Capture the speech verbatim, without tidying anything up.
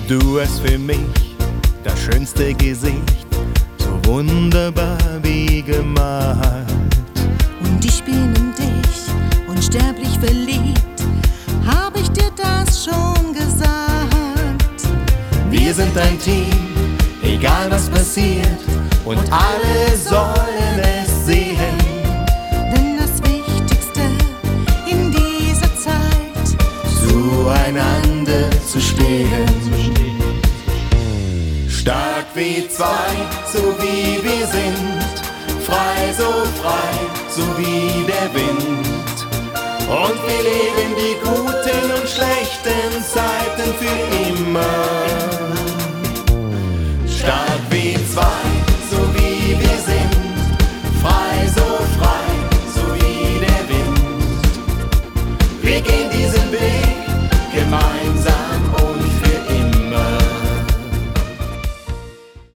Du hast für mich das schönste Gesicht, so wunderbar wie gemalt. Und ich bin in dich unsterblich verliebt, hab ich dir das schon gesagt? Wir sind ein Team, egal was passiert, und alle sollen es sehen. Denn das Wichtigste in dieser Zeit, zueinander zu stehen. Stark wie zwei, so wie wir sind, frei, so frei, so wie der Wind. Und wir leben die guten und schlechten Zeiten für immer.